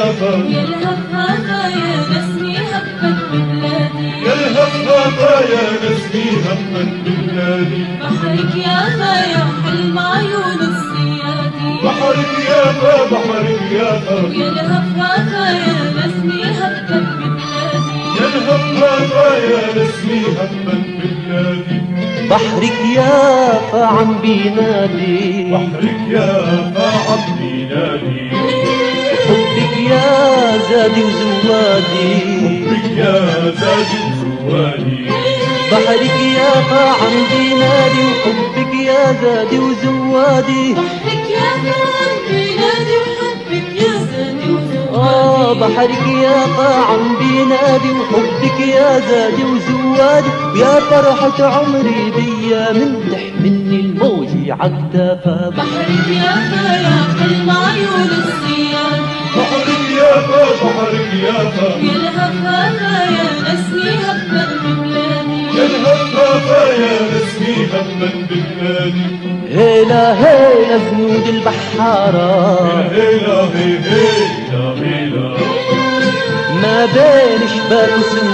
يافا يا الهفافة يا نسمي هبت ببلادي، يا الهفافة يا نسمي هبت ببلادي. بحرك يافا يا حلم عيون الصيادي، بحرك يافا بحرك يافا يا الهفافة يا نسمي هبت ببلادي، يا الهفافة يا نسمي هبت ببلادي. بحرك يافا عم بينادي، بحرك يافا عم بينادي، حبك يا زادي وزوادي، حبك يا زادي وزوادي. بحرك يافا عم بينادي وحبك يا زادي وزوادي. بحرك يافا عم بينادي وحبك يا زادي وزوادي، بحرك يافا عم بينادي وحبك يا زادي وزوادي. ويا فرحة عمري بيا من تحملني الموج عكتافا. بحرك يافا يا حلم عيون الصيادي، بحرك يافا بحرك يافا يا الهفافة يا نسمي هبت ببلادي، يا الهفافة يا نسمي هبت ببلادي. هيلا هيلا زنود البحارة، هيلا هيلا هيلا ما بين شباك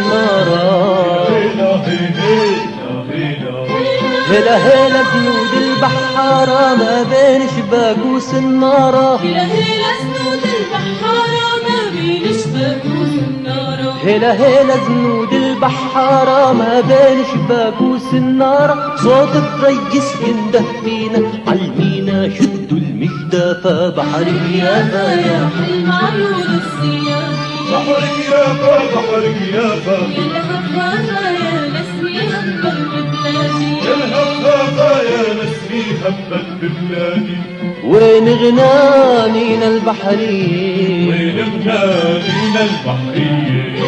وسنارة. هيلا هيلا هيلا هيلا هيلا زنود البحارة، ما بين شباك وسنارة. هلا هلا سنود البحارة ما بين شباك وسنارة، هيلا هيلا زنود البحارة، ما بين شباك وسنارة. صوت التريس ينده فينا عالمينا شدوا المجدافة. بحرك يافا يافا يا حلم عيون الصيادي، بحرك يافا بحرك يافا يا الهفافة يا نسمي هبت ببلادي، يا الهفافة يا نسمي هبت ببلادي. وين غنانينا البحرية، وين غنانينا البحرية،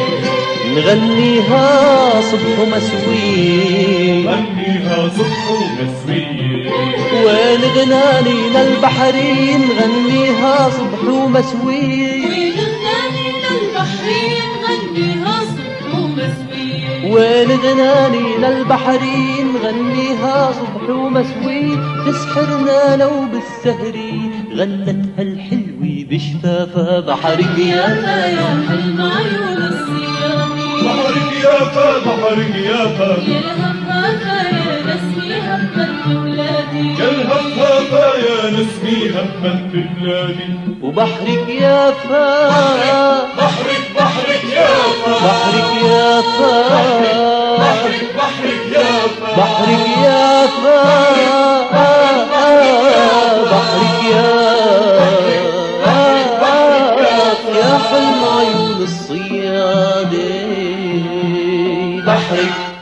نغنيها صبح ومسوية. غنيها صبح ومسوية. وين غنانينا البحرية، نغنيها صبح ومسوية. وين غنانينا البحرية نغنيها صبح ومسوية، وين غنانينا البحرية، نغنيها صبح ومسوية. تسحرنا لو بالسهري غنتها الحلوة بشفافها. بحرك يافا يافا يا حلم عيون الصيادي، بحرك يافا بحرك يافا يا الهفافة يا نسمي هبت ببلادي، يا الهفافة يا نسمي هبت ببلادي. وبحرك يافا بحرك يافا بحرك يافا بحرك يافا بحرك يافا بحرك يا حلم عيون الصيادة. بحرك